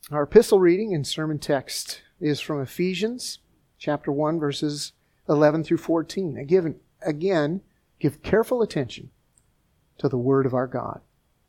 Our epistle reading and sermon text is from Ephesians chapter 1, verses 11 through 14. Again, give careful attention to the word of our God.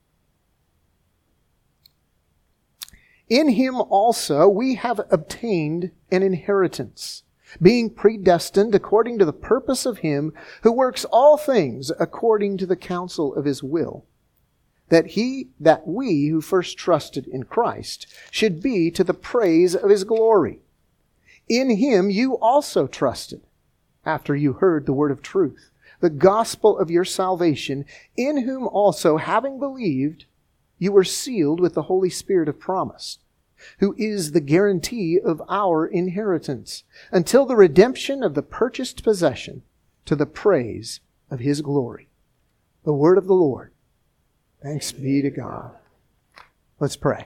In him also we have obtained an inheritance, being predestined according to the purpose of him who works all things according to the counsel of his will, that we who first trusted in Christ should be to the praise of his glory. In him you also trusted, after you heard the word of truth, the gospel of your salvation, in whom also, having believed, you were sealed with the Holy Spirit of promise, who is the guarantee of our inheritance, until the redemption of the purchased possession, to the praise of his glory. The word of the Lord. Thanks be to God. Let's pray.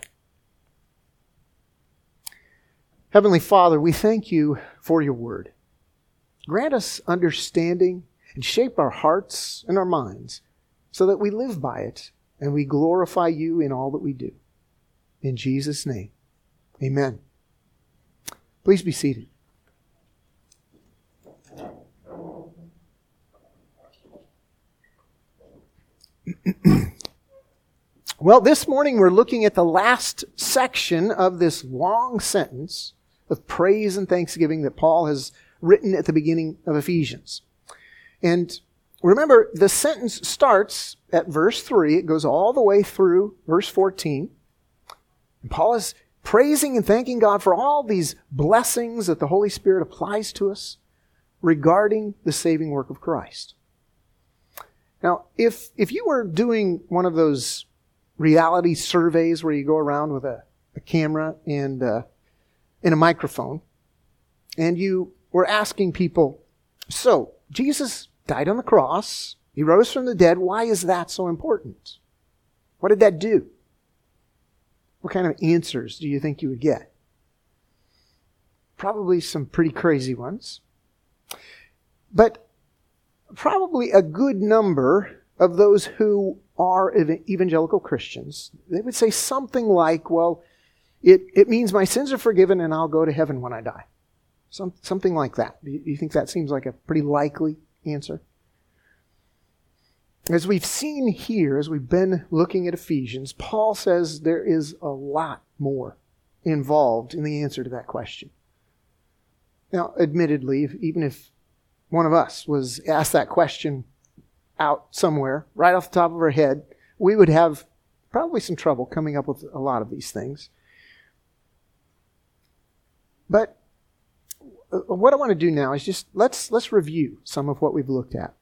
Heavenly Father, we thank you for your word. Grant us understanding and shape our hearts and our minds so that we live by it and we glorify you in all that we do. In Jesus' name, amen. Please be seated. Well, this morning we're looking at the last section of this long sentence of praise and thanksgiving that Paul has written at the beginning of Ephesians. And remember, the sentence starts at verse 3. It goes all the way through verse 14. And Paul is praising and thanking God for all these blessings that the Holy Spirit applies to us regarding the saving work of Christ. Now, if you were doing one of those reality surveys where you go around with a camera and a microphone, and you were asking people, so, Jesus died on the cross, he rose from the dead, why is that so important? What did that do? What kind of answers do you think you would get? Probably some pretty crazy ones. But probably a good number of those who are evangelical Christians, they would say something like, well, it means my sins are forgiven and I'll go to heaven when I die. Something like that. Do you think that seems like a pretty likely answer? As we've seen here, as we've been looking at Ephesians, Paul says there is a lot more involved in the answer to that question. Now, admittedly, even if one of us was asked that question out somewhere, right off the top of our head, we would have probably some trouble coming up with a lot of these things. But what I want to do now is just let's review some of what we've looked at.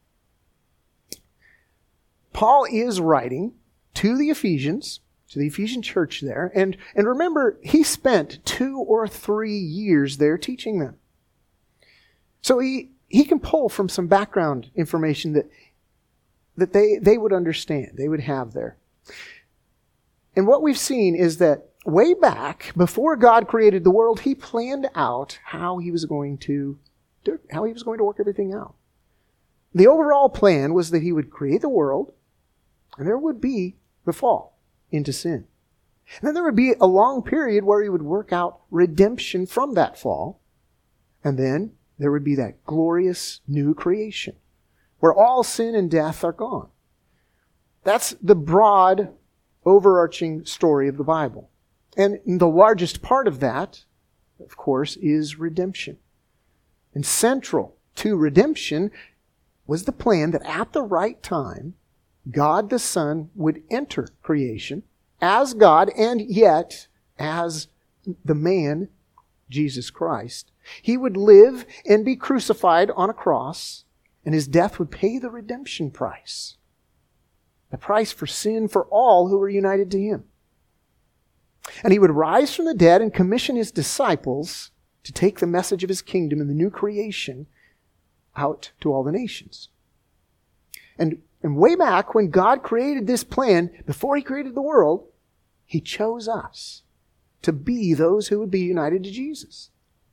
Paul is writing to the Ephesians, to the Ephesian church there, and remember, he spent 2 or 3 years there teaching them. So he can pull from some background information that they would understand, they would have there. And what we've seen is that way back, before God created the world, he planned out how he was going to work everything out. The overall plan was that he would create the world, and there would be the fall into sin. And then there would be a long period where he would work out redemption from that fall, and then there would be that glorious new creation, where all sin and death are gone. That's the broad, overarching story of the Bible. And the largest part of that, of course, is redemption. And central to redemption was the plan that at the right time, God the Son would enter creation as God and yet as the man, Jesus Christ. He would live and be crucified on a cross, and his death would pay the redemption price. The price for sin for all who were united to him. And he would rise from the dead and commission his disciples to take the message of his kingdom and the new creation out to all the nations. And way back when God created this plan, before he created the world, he chose us to be those who would be united to Jesus.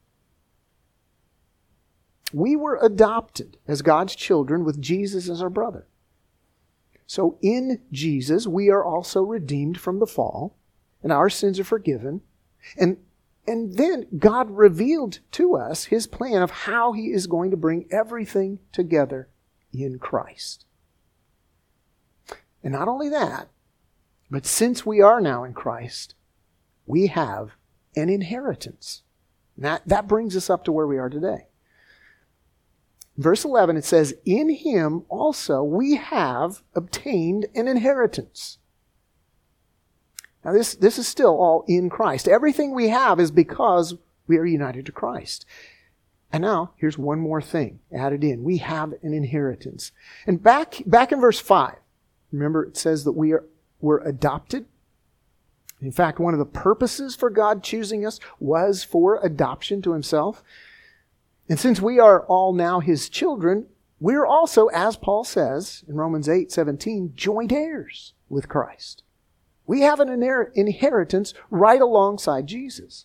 We were adopted as God's children with Jesus as our brother. So in Jesus, we are also redeemed from the fall, and our sins are forgiven, And then God revealed to us his plan of how he is going to bring everything together in Christ. And not only that, but since we are now in Christ, we have an inheritance. And that brings us up to where we are today. Verse 11, it says, "In him also we have obtained an inheritance." Now this is still all in Christ. Everything we have is because we are united to Christ. And now, here's one more thing added in. We have an inheritance. And back in verse 5, remember it says that we're adopted. In fact, one of the purposes for God choosing us was for adoption to himself. And since we are all now his children, we're also, as Paul says in Romans 8:17, joint heirs with Christ. We have an inheritance right alongside Jesus.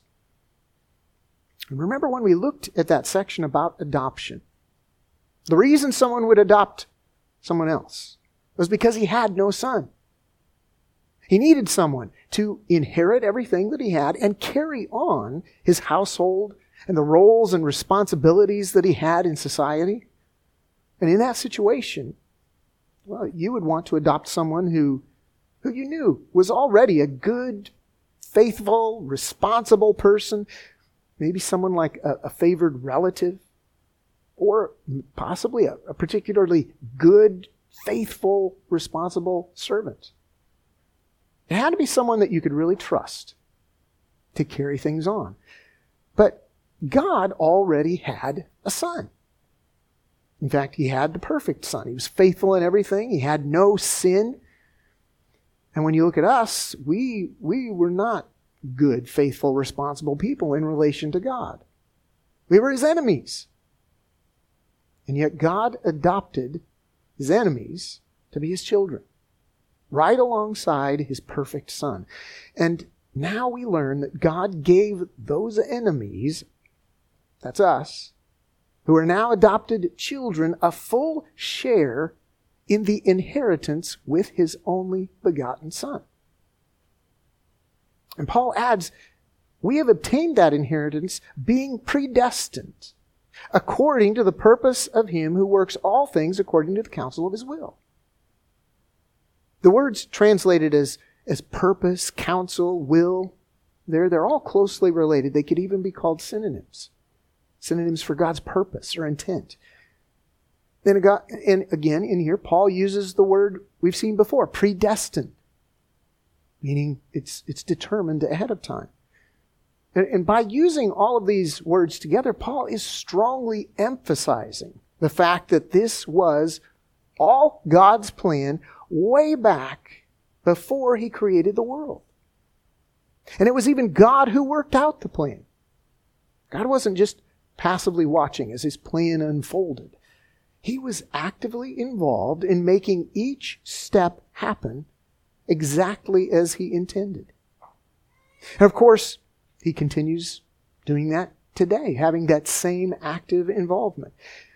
And remember when we looked at that section about adoption, the reason someone would adopt someone else was because he had no son. He needed someone to inherit everything that he had and carry on his household and the roles and responsibilities that he had in society. And in that situation, well, you would want to adopt someone who you knew was already a good, faithful, responsible person. Maybe someone like a favored relative, or possibly a particularly good, faithful, responsible servant. It had to be someone that you could really trust to carry things on. But God already had a son. In fact, he had the perfect son. He was faithful in everything. He had no sin. And when you look at us, we were not good, faithful, responsible people in relation to God. We were his enemies. And yet God adopted his enemies to be his children, right alongside his perfect son. And now we learn that God gave those enemies, that's us, who are now adopted children, a full share in the inheritance with his only begotten son. And Paul adds, we have obtained that inheritance being predestined according to the purpose of him who works all things according to the counsel of his will. The words translated as purpose, counsel, will, they're all closely related. They could even be called synonyms. Synonyms for God's purpose or intent. And again, in here, Paul uses the word we've seen before, predestined. Meaning it's determined ahead of time. And by using all of these words together, Paul is strongly emphasizing the fact that this was all God's plan way back before he created the world. And it was even God who worked out the plan. God wasn't just passively watching as his plan unfolded. He was actively involved in making each step happen exactly as he intended. And of course, he continues doing that today, having that same active involvement.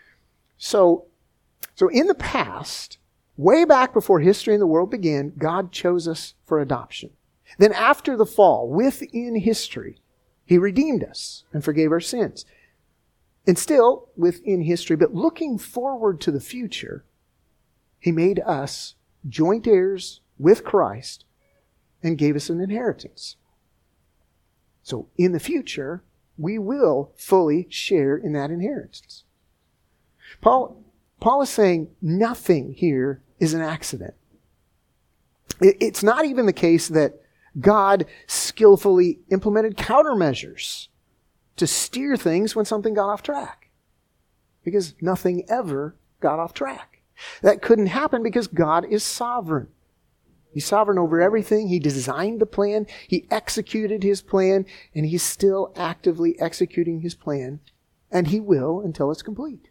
So in the past, way back before history and the world began, God chose us for adoption. Then after the fall, within history, he redeemed us and forgave our sins. And still within history, but looking forward to the future, he made us joint heirs with Christ and gave us an inheritance. So in the future, we will fully share in that inheritance. Paul is saying nothing here is an accident. It's not even the case that God skillfully implemented countermeasures to steer things when something got off track. Because nothing ever got off track. That couldn't happen because God is sovereign. He's sovereign over everything. He designed the plan. He executed his plan. And he's still actively executing his plan. And he will until it's complete.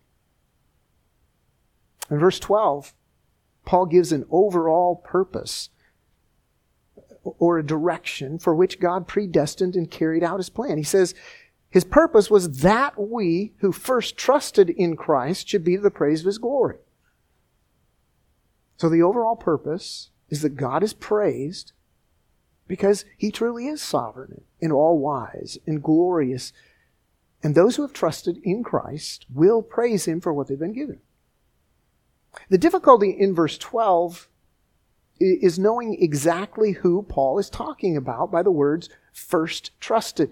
In verse 12, Paul gives an overall purpose or a direction for which God predestined and carried out his plan. He says, his purpose was that we who first trusted in Christ should be to the praise of his glory. So the overall purpose is that God is praised because he truly is sovereign and all-wise and glorious. And those who have trusted in Christ will praise him for what they've been given. The difficulty in verse 12 is knowing exactly who Paul is talking about by the words first trusted.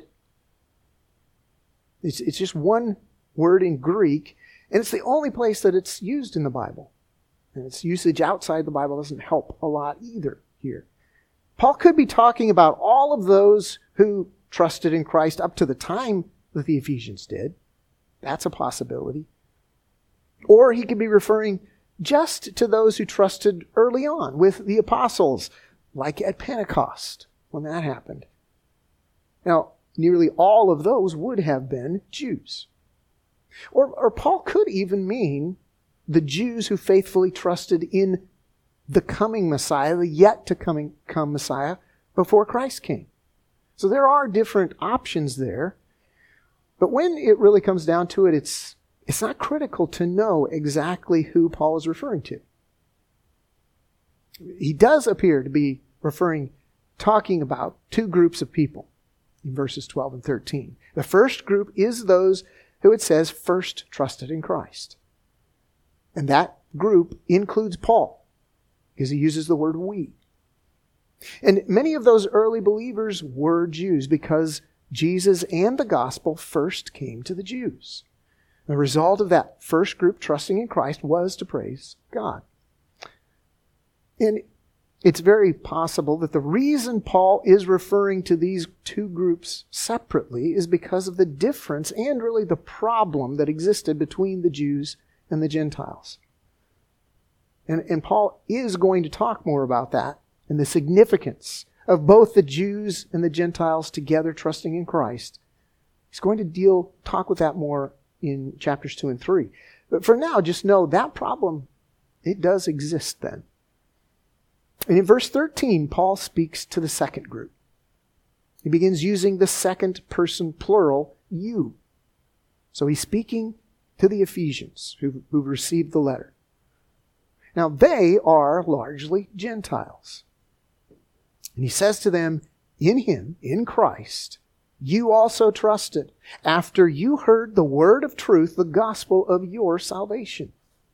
It's just one word in Greek, and it's the only place that it's used in the Bible. And its usage outside the Bible doesn't help a lot either here. Paul could be talking about all of those who trusted in Christ up to the time that the Ephesians did. That's a possibility. Or he could be referring just to those who trusted early on with the apostles, like at Pentecost, when that happened. Now, nearly all of those would have been Jews. Or Paul could even mean the Jews who faithfully trusted in the coming Messiah, the yet to come Messiah, before Christ came. So there are different options there. But when it really comes down to it, it's not critical to know exactly who Paul is referring to. He does appear to be talking about two groups of people in verses 12 and 13. The first group is those who it says first trusted in Christ. And that group includes Paul, because he uses the word we. And many of those early believers were Jews because Jesus and the gospel first came to the Jews. The result of that first group trusting in Christ was to praise God. And it's very possible that the reason Paul is referring to these two groups separately is because of the difference and really the problem that existed between the Jews and the Gentiles. And Paul is going to talk more about that and the significance of both the Jews and the Gentiles together trusting in Christ. He's going to talk with that more in chapters 2 and 3. But for now, just know that problem, it does exist then. And in verse 13, Paul speaks to the second group. He begins using the second person plural, you. So he's speaking to the Ephesians who received the letter. Now, they are largely Gentiles. And he says to them, in him, in Christ, you also trusted, after you heard the word of truth, the gospel of your salvation.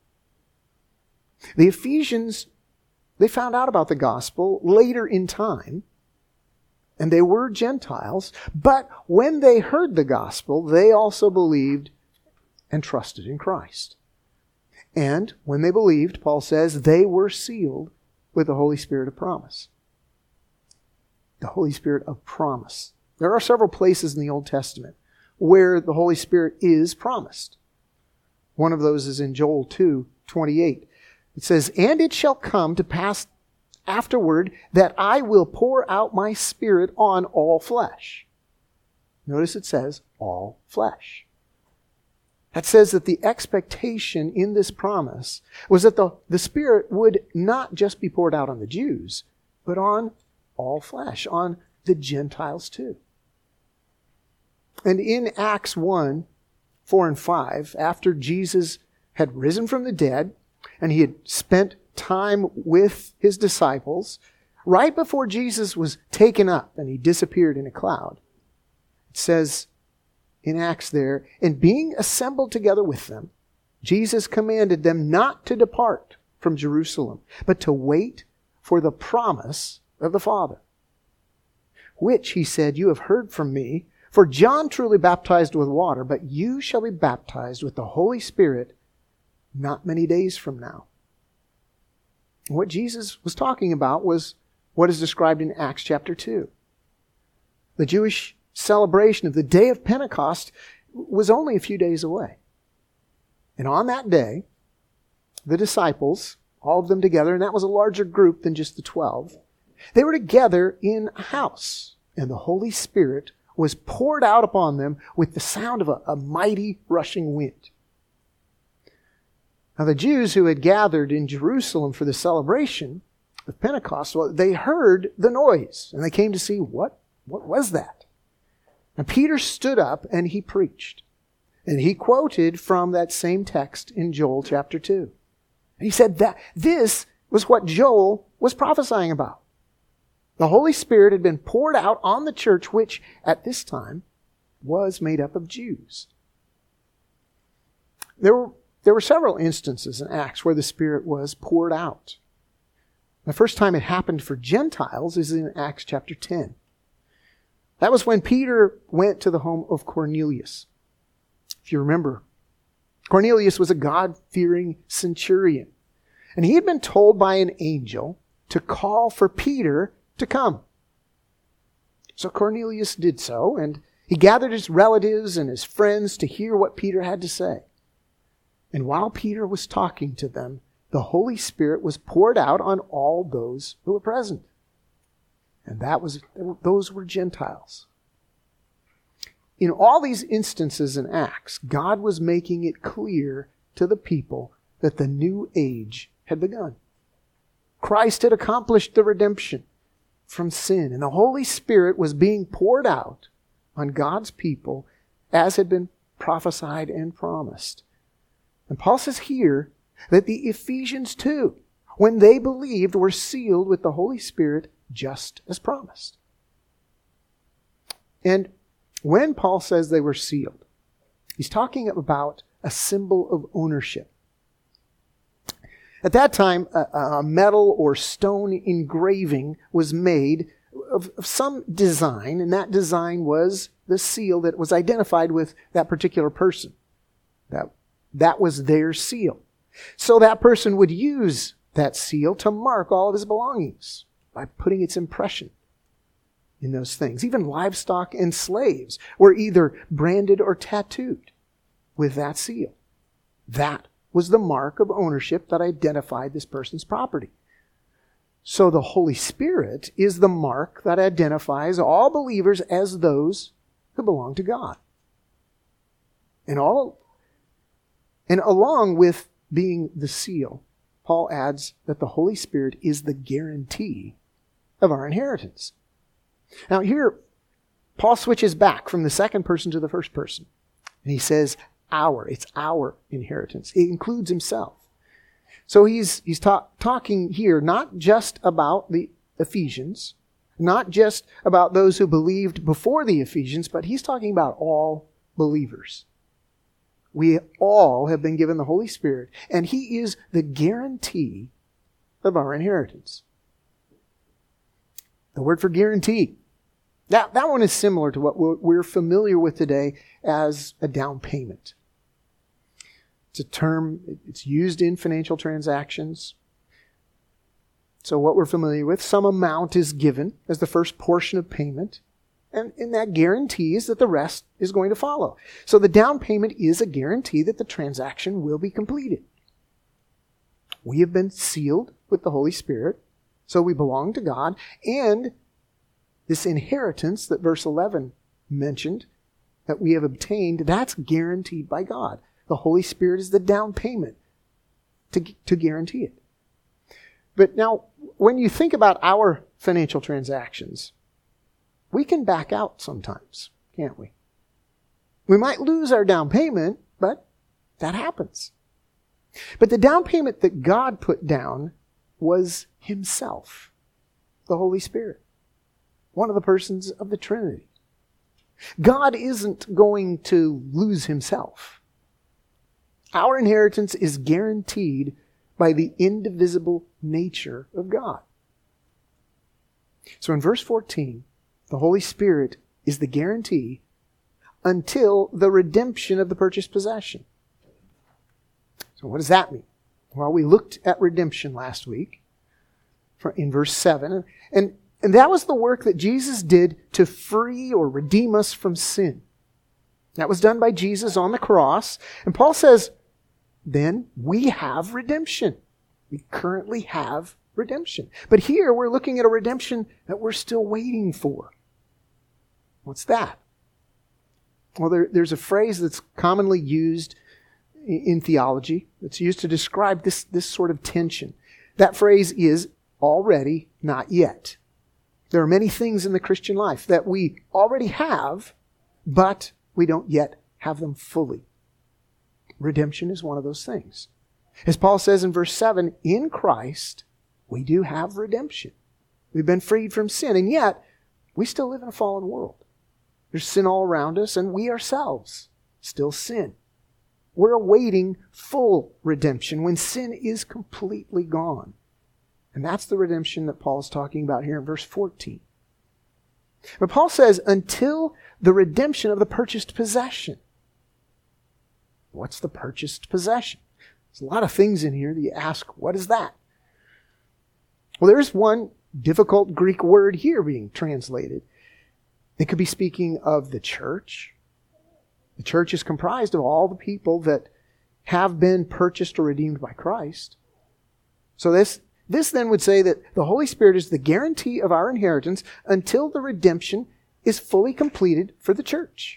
The Ephesians, they found out about the gospel later in time, and they were Gentiles, but when they heard the gospel, they also believed and trusted in Christ. And when they believed, Paul says, they were sealed with the Holy Spirit of promise. The Holy Spirit of promise. There are several places in the Old Testament where the Holy Spirit is promised. One of those is in Joel 2:28. It says, and it shall come to pass afterward that I will pour out my Spirit on all flesh. Notice it says, all flesh. That says that the expectation in this promise was that the Spirit would not just be poured out on the Jews, but on all flesh, on the Gentiles too. And in Acts 1:4 and 5, after Jesus had risen from the dead, and he had spent time with his disciples, right before Jesus was taken up and he disappeared in a cloud, it says in Acts there, and being assembled together with them, Jesus commanded them not to depart from Jerusalem, but to wait for the promise of the Father, which, he said, you have heard from me, for John truly baptized with water, but you shall be baptized with the Holy Spirit not many days from now. What Jesus was talking about was what is described in Acts chapter 2. The Jewish celebration of the day of Pentecost was only a few days away. And on that day, the disciples, all of them together, and that was a larger group than just the 12, they were together in a house, and the Holy Spirit was poured out upon them with the sound of a mighty rushing wind. Now the Jews who had gathered in Jerusalem for the celebration of Pentecost, well, they heard the noise, and they came to see what was that? Now Peter stood up and he preached. And he quoted from that same text in Joel chapter 2. And he said that this was what Joel was prophesying about. The Holy Spirit had been poured out on the church, which at this time was made up of Jews. There were several instances in Acts where the Spirit was poured out. The first time it happened for Gentiles is in Acts chapter 10. That was when Peter went to the home of Cornelius. If you remember, Cornelius was a God-fearing centurion, and he had been told by an angel to call for Peter to come. So Cornelius did so, and he gathered his relatives and his friends to hear what Peter had to say. And while Peter was talking to them, the Holy Spirit was poured out on all those who were present. And those were Gentiles. In all these instances in Acts, God was making it clear to the people that the new age had begun. Christ had accomplished the redemption from sin, and the Holy Spirit was being poured out on God's people as had been prophesied and promised. And Paul says here that the Ephesians too, when they believed, were sealed with the Holy Spirit just as promised. And when Paul says they were sealed, he's talking about a symbol of ownership. At that time, a metal or stone engraving was made of some design, and that design was the seal that was identified with that particular person. That was their seal. So that person would use that seal to mark all of his belongings by putting its impression in those things. Even livestock and slaves were either branded or tattooed with that seal. That was the mark of ownership that identified this person's property. So the Holy Spirit is the mark that identifies all believers as those who belong to God. And along with being the seal, Paul adds that the Holy Spirit is the guarantee of our inheritance. Now here, Paul switches back from the second person to the first person. And he says, it's our inheritance. It includes himself. So he's talking here not just about the Ephesians, not just about those who believed before the Ephesians, but he's talking about all believers. We all have been given the Holy Spirit, and He is the guarantee of our inheritance. The word for guarantee. That one is similar to what we're familiar with today as a down payment. It's a term, it's used in financial transactions. So what we're familiar with, some amount is given as the first portion of payment, and that guarantees that the rest is going to follow. So the down payment is a guarantee that the transaction will be completed. We have been sealed with the Holy Spirit, so we belong to God, and this inheritance that verse 11 mentioned that we have obtained, that's guaranteed by God. The Holy Spirit is the down payment to guarantee it. But now, when you think about our financial transactions, we can back out sometimes, can't we? We might lose our down payment, but that happens. But the down payment that God put down was Himself, the Holy Spirit, one of the persons of the Trinity. God isn't going to lose Himself. Our inheritance is guaranteed by the indivisible nature of God. So in verse 14, the Holy Spirit is the guarantee until the redemption of the purchased possession. So what does that mean? Well, we looked at redemption last week in verse 7, and that was the work that Jesus did to free or redeem us from sin. That was done by Jesus on the cross. And Paul says, then we have redemption. We currently have redemption. But here we're looking at a redemption that we're still waiting for. What's that? Well, there's a phrase that's commonly used in theology that's used to describe this sort of tension. That phrase is already, not yet. There are many things in the Christian life that we already have, but we don't yet have them fully. Redemption is one of those things. As Paul says in verse 7, in Christ, we do have redemption. We've been freed from sin, and yet we still live in a fallen world. There's sin all around us, and we ourselves still sin. We're awaiting full redemption when sin is completely gone. And that's the redemption that Paul's talking about here in verse 14. But Paul says, until the redemption of the purchased possession. What's the purchased possession? There's a lot of things in here that you ask, what is that? Well, there's one difficult Greek word here being translated. It could be speaking of the church. The church is comprised of all the people that have been purchased or redeemed by Christ. So this then would say that the Holy Spirit is the guarantee of our inheritance until the redemption is fully completed for the church.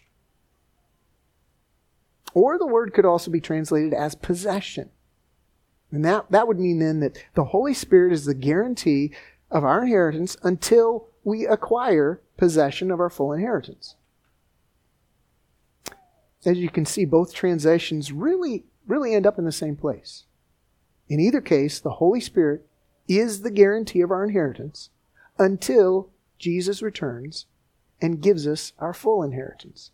Or the word could also be translated as possession. And that would mean then that the Holy Spirit is the guarantee of our inheritance until we acquire possession of our full inheritance. As you can see, both translations really end up in the same place. In either case, the Holy Spirit is the guarantee of our inheritance until Jesus returns and gives us our full inheritance.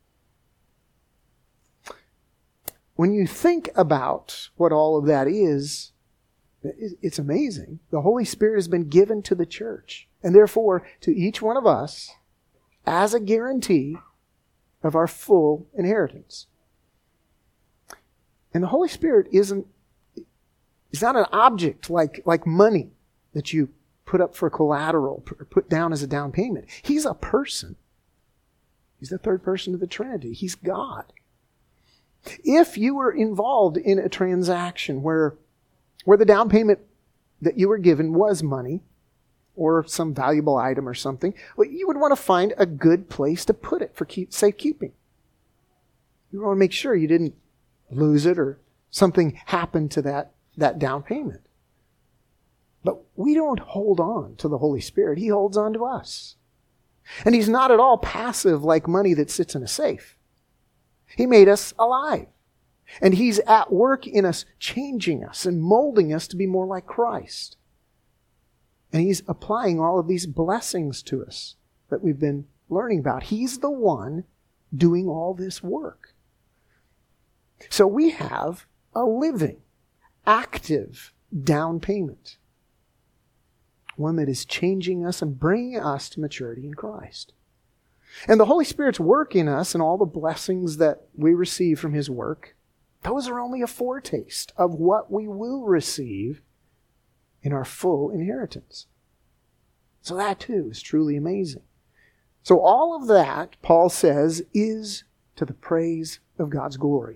When you think about what all of that is, it's amazing. The Holy Spirit has been given to the church, and therefore to each one of us as a guarantee of our full inheritance. And the Holy Spirit is not an object like money that you put up for collateral or put down as a down payment. He's a person. He's the third person of the Trinity. He's God. If you were involved in a transaction where the down payment that you were given was money or some valuable item or something, well, you would want to find a good place to put it for safekeeping. You want to make sure you didn't lose it or something happened to that down payment. But we don't hold on to the Holy Spirit. He holds on to us. And He's not at all passive like money that sits in a safe. He made us alive. And He's at work in us, changing us and molding us to be more like Christ. And He's applying all of these blessings to us that we've been learning about. He's the one doing all this work. So we have a living, active down payment. One that is changing us and bringing us to maturity in Christ. And the Holy Spirit's work in us and all the blessings that we receive from His work, those are only a foretaste of what we will receive in our full inheritance. So that too is truly amazing. So all of that, Paul says, is to the praise of God's glory.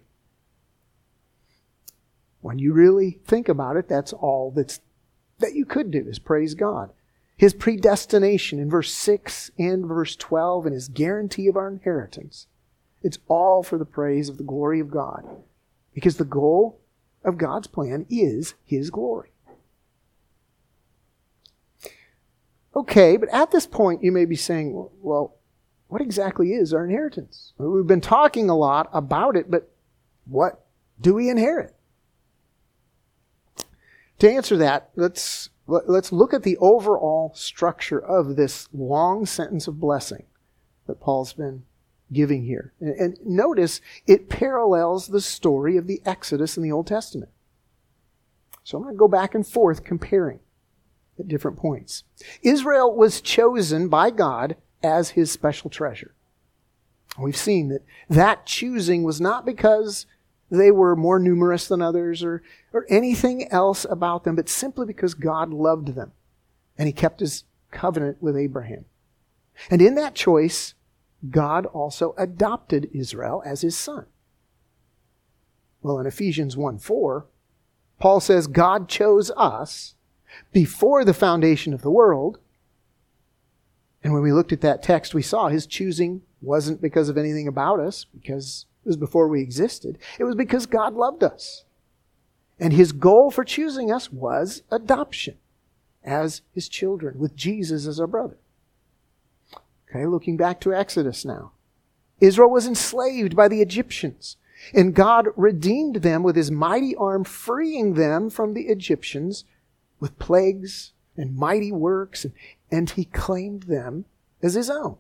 When you really think about it, that's all that you could do is praise God. His predestination in verse 6 and verse 12 and His guarantee of our inheritance. It's all for the praise of the glory of God. Because the goal of God's plan is His glory. Okay, but at this point you may be saying, well, what exactly is our inheritance? We've been talking a lot about it, but what do we inherit? To answer that, let's look at the overall structure of this long sentence of blessing that Paul's been giving here. And notice it parallels the story of the Exodus in the Old Testament. So I'm going to go back and forth comparing at different points. Israel was chosen by God as His special treasure. We've seen that choosing was not because they were more numerous than others or anything else about them, but simply because God loved them and He kept His covenant with Abraham. And in that choice, God also adopted Israel as His son. Well, in Ephesians 1:4, Paul says God chose us before the foundation of the world. And when we looked at that text, we saw His choosing wasn't because of anything about us, because it was before we existed. It was because God loved us. And His goal for choosing us was adoption as His children, with Jesus as our brother. Okay, looking back to Exodus now. Israel was enslaved by the Egyptians, and God redeemed them with His mighty arm, freeing them from the Egyptians with plagues and mighty works and and he claimed them as his own.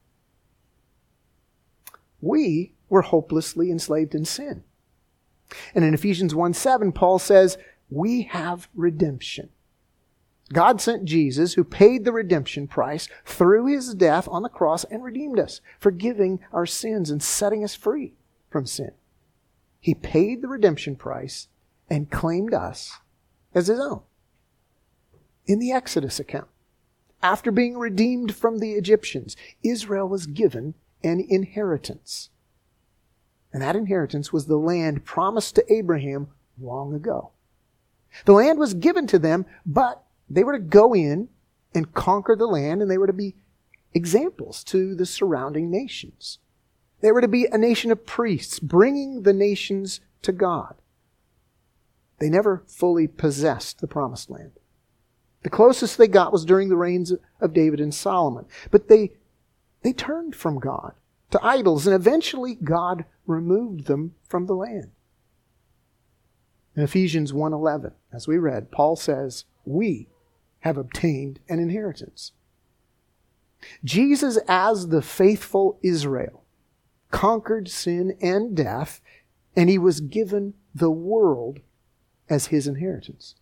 We were hopelessly enslaved in sin. And in Ephesians 1:7, Paul says, we have redemption. God sent Jesus, who paid the redemption price through his death on the cross and redeemed us, forgiving our sins and setting us free from sin. He paid the redemption price and claimed us as his own. In the Exodus account, after being redeemed from the Egyptians, Israel was given an inheritance. And that inheritance was the land promised to Abraham long ago. The land was given to them, but they were to go in and conquer the land, and they were to be examples to the surrounding nations. They were to be a nation of priests, bringing the nations to God. They never fully possessed the promised land. The closest they got was during the reigns of David and Solomon. But they turned from God to idols, and eventually God removed them from the land. In Ephesians 1:11, as we read, Paul says, we have obtained an inheritance. Jesus, as the faithful Israel, conquered sin and death, and he was given the world as his inheritance.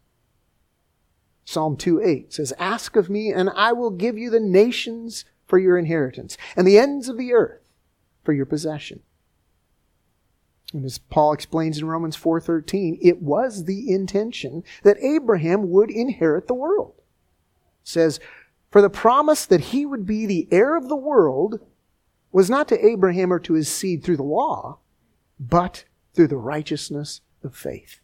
Psalm 2:8 says, ask of me, and I will give you the nations for your inheritance, and the ends of the earth for your possession. And as Paul explains in Romans 4:13, it was the intention that Abraham would inherit the world. It says, for the promise that he would be the heir of the world was not to Abraham or to his seed through the law, but through the righteousness of faith.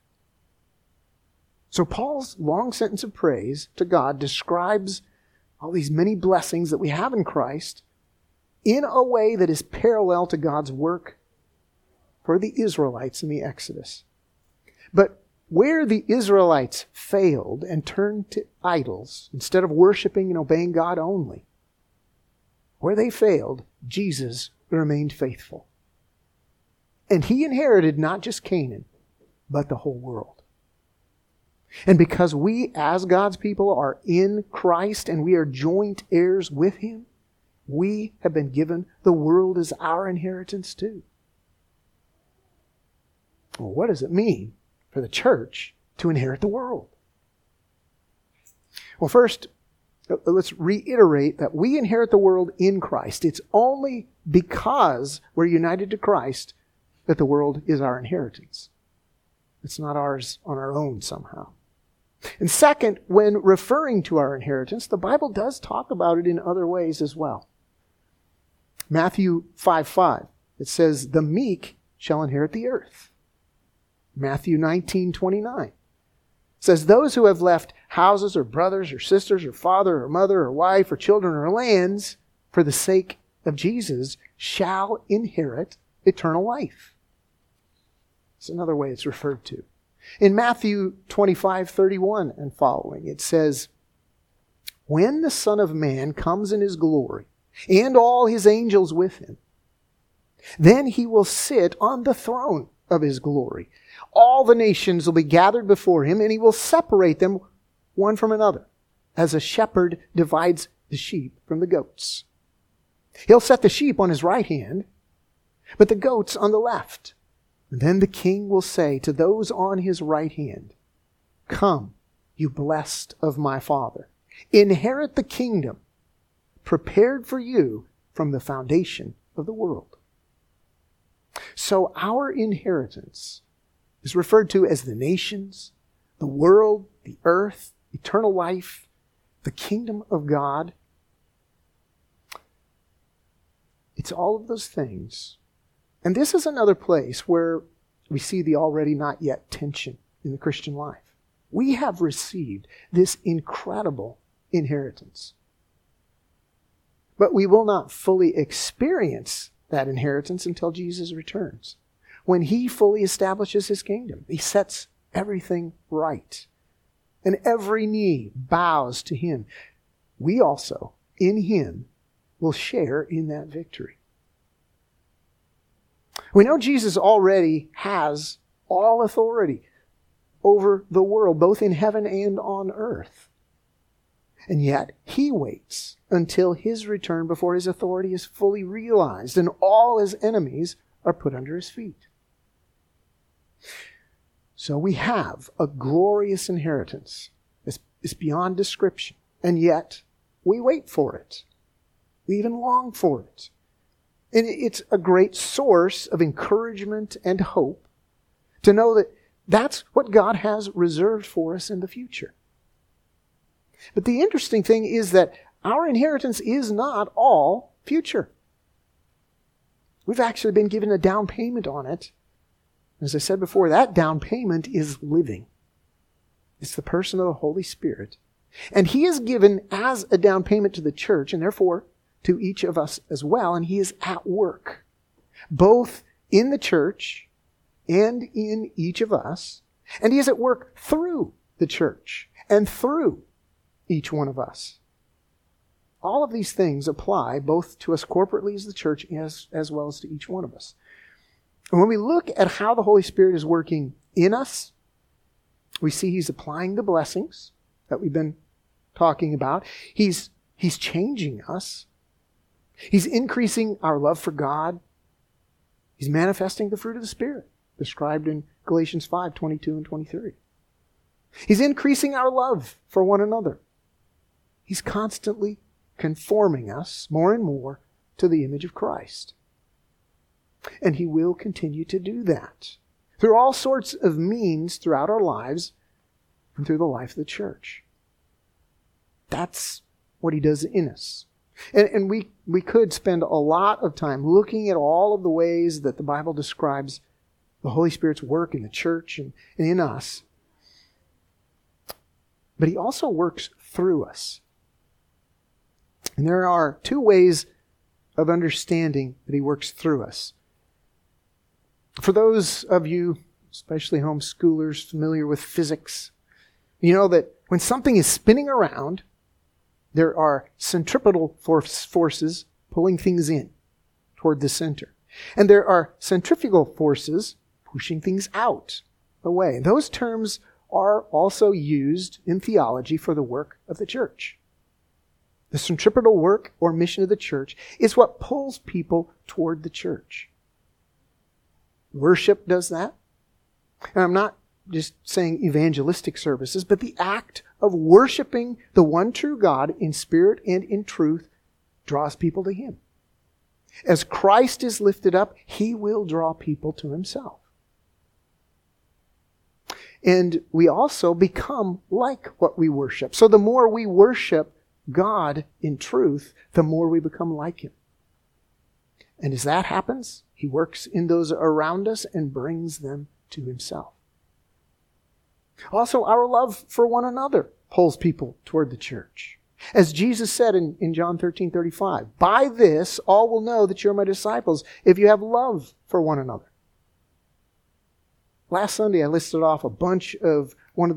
So Paul's long sentence of praise to God describes all these many blessings that we have in Christ in a way that is parallel to God's work for the Israelites in the Exodus. But where the Israelites failed and turned to idols instead of worshiping and obeying God only, where they failed, Jesus remained faithful. And he inherited not just Canaan, but the whole world. And because we, as God's people, are in Christ and we are joint heirs with him, we have been given the world as our inheritance too. Well, what does it mean for the church to inherit the world? Well, first, let's reiterate that we inherit the world in Christ. It's only because we're united to Christ that the world is our inheritance. It's not ours on our own somehow. And second, when referring to our inheritance, the Bible does talk about it in other ways as well. Matthew 5:5, it says, the meek shall inherit the earth. Matthew 19:29 says, those who have left houses or brothers or sisters or father or mother or wife or children or lands for the sake of Jesus shall inherit eternal life. It's another way it's referred to. In Matthew 25:31 and following, it says, when the Son of Man comes in his glory and all his angels with him, then he will sit on the throne of his glory. All the nations will be gathered before him, and he will separate them one from another, as a shepherd divides the sheep from the goats. He'll set the sheep on his right hand, but the goats on the left. And then the king will say to those on his right hand, come, you blessed of my Father, inherit the kingdom prepared for you from the foundation of the world. So our inheritance is referred to as the nations, the world, the earth, eternal life, the kingdom of God. It's all of those things. And this is another place where we see the already not yet tension in the Christian life. We have received this incredible inheritance. But we will not fully experience that inheritance until Jesus returns. When he fully establishes his kingdom, he sets everything right. And every knee bows to him. We also, in him, will share in that victory. We know Jesus already has all authority over the world, both in heaven and on earth. And yet, he waits until his return before his authority is fully realized and all his enemies are put under his feet. So we have a glorious inheritance. It's beyond description. And yet, we wait for it. We even long for it. And it's a great source of encouragement and hope to know that that's what God has reserved for us in the future. But the interesting thing is that our inheritance is not all future. We've actually been given a down payment on it. As I said before, that down payment is living. It's the person of the Holy Spirit. And he is given as a down payment to the church, and therefore to each of us as well. And he is at work, both in the church and in each of us. And he is at work through the church and through each one of us. All of these things apply both to us corporately as the church as well as to each one of us. And when we look at how the Holy Spirit is working in us, we see he's applying the blessings that we've been talking about. He's changing us. He's increasing our love for God. He's manifesting the fruit of the Spirit, described in Galatians 5:22 and 23. He's increasing our love for one another. He's constantly conforming us more and more to the image of Christ. And he will continue to do that through all sorts of means throughout our lives and through the life of the church. That's what he does in us. And we could spend a lot of time looking at all of the ways that the Bible describes the Holy Spirit's work in the church and in us. But he also works through us. And there are two ways of understanding that he works through us. For those of you, especially homeschoolers, familiar with physics, you know that when something is spinning around, there are centripetal forces pulling things in toward the center. And there are centrifugal forces pushing things out, away. Those terms are also used in theology for the work of the church. The centripetal work or mission of the church is what pulls people toward the church. Worship does that. And I'm not just saying evangelistic services, but the act of worshiping the one true God in spirit and in truth draws people to him. As Christ is lifted up, he will draw people to himself. And we also become like what we worship. So the more we worship God in truth, the more we become like him. And as that happens, he works in those around us and brings them to himself. Also, our love for one another pulls people toward the church. As Jesus said in John 13:35, "By this all will know that you're my disciples, if you have love for one another." Last Sunday, I listed off a bunch of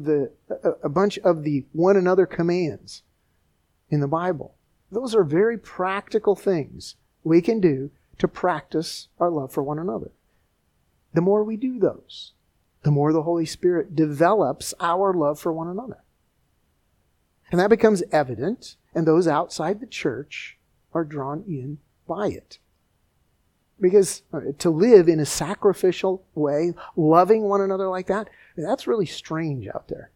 the one another commands in the Bible. Those are very practical things we can do to practice our love for one another. The more we do those, the more the Holy Spirit develops our love for one another. And that becomes evident, and those outside the church are drawn in by it. Because to live in a sacrificial way, loving one another like that, that's really strange out there.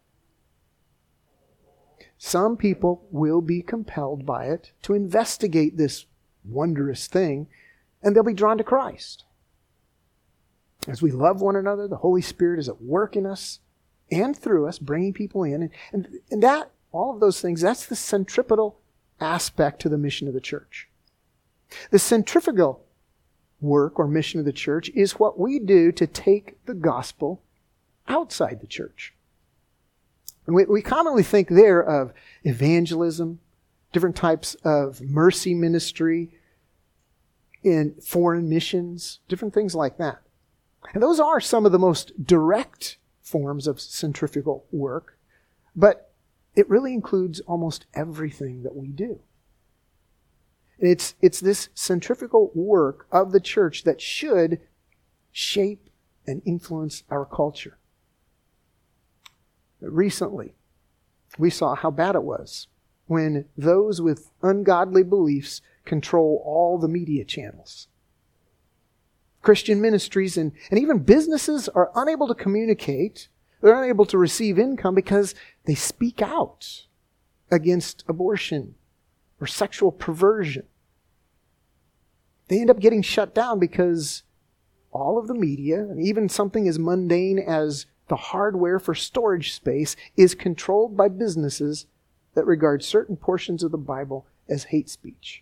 Some people will be compelled by it to investigate this wondrous thing, and they'll be drawn to Christ. As we love one another, the Holy Spirit is at work in us and through us, bringing people in. And that, all of those things, that's the centripetal aspect to the mission of the church. The centrifugal work or mission of the church is what we do to take the gospel outside the church. And we commonly think there of evangelism, different types of mercy ministry, in foreign missions, different things like that. And those are some of the most direct forms of centrifugal work, but it really includes almost everything that we do. It's this centrifugal work of the church that should shape and influence our culture. Recently, we saw how bad it was when those with ungodly beliefs control all the media channels. Christian ministries and even businesses are unable to communicate. They're unable to receive income because they speak out against abortion or sexual perversion. They end up getting shut down because all of the media, and even something as mundane as the hardware for storage space, is controlled by businesses that regard certain portions of the Bible as hate speech.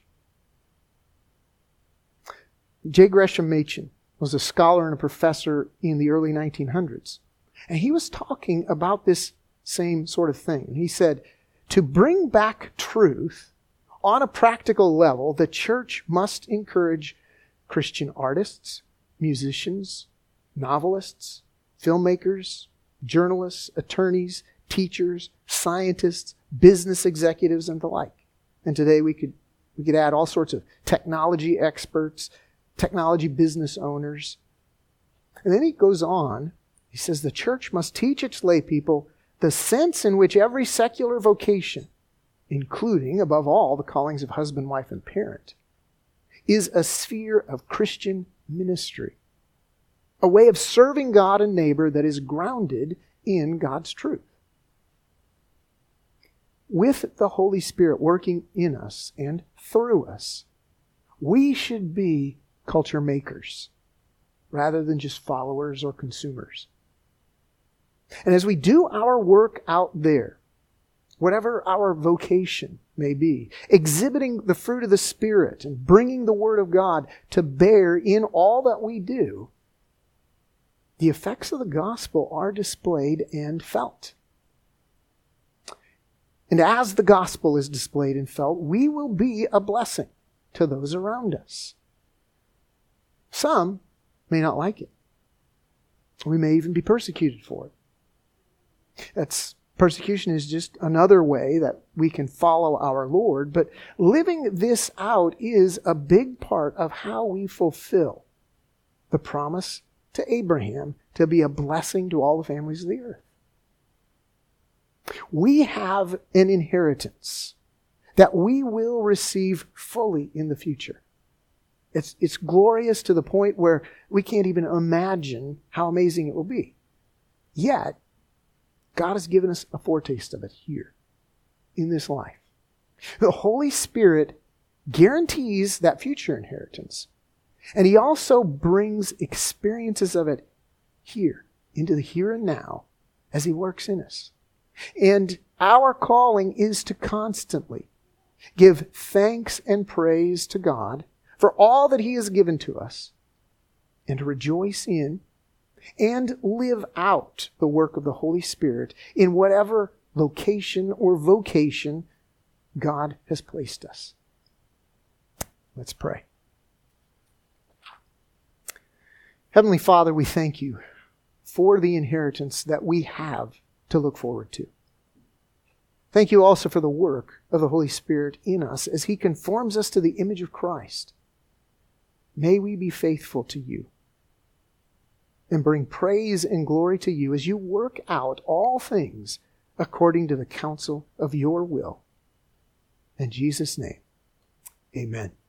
J. Gresham Machen was a scholar and a professor in the early 1900s. And he was talking about this same sort of thing. He said, to bring back truth on a practical level, the church must encourage Christian artists, musicians, novelists, filmmakers, journalists, attorneys, teachers, scientists, business executives, and the like. And today we could add all sorts of technology experts, technology business owners. And then he goes on, he says the church must teach its lay people the sense in which every secular vocation, including, above all, the callings of husband, wife, and parent, is a sphere of Christian ministry, a way of serving God and neighbor that is grounded in God's truth. With the Holy Spirit working in us and through us, we should be culture makers rather than just followers or consumers. And as we do our work out there, whatever our vocation may be, exhibiting the fruit of the Spirit and bringing the Word of God to bear in all that we do, the effects of the gospel are displayed and felt. And as the gospel is displayed and felt, we will be a blessing to those around us. Some may not like it. We may even be persecuted for it. Persecution is just another way that we can follow our Lord, but living this out is a big part of how we fulfill the promise to Abraham to be a blessing to all the families of the earth. We have an inheritance that we will receive fully in the future. It's glorious to the point where we can't even imagine how amazing it will be. Yet, God has given us a foretaste of it here, in this life. The Holy Spirit guarantees that future inheritance. And He also brings experiences of it here, into the here and now, as He works in us. And our calling is to constantly give thanks and praise to God for all that He has given to us, and to rejoice in and live out the work of the Holy Spirit in whatever location or vocation God has placed us. Let's pray. Heavenly Father, we thank You for the inheritance that we have to look forward to. Thank You also for the work of the Holy Spirit in us as He conforms us to the image of Christ. May we be faithful to You and bring praise and glory to You as You work out all things according to the counsel of Your will. In Jesus' name, amen.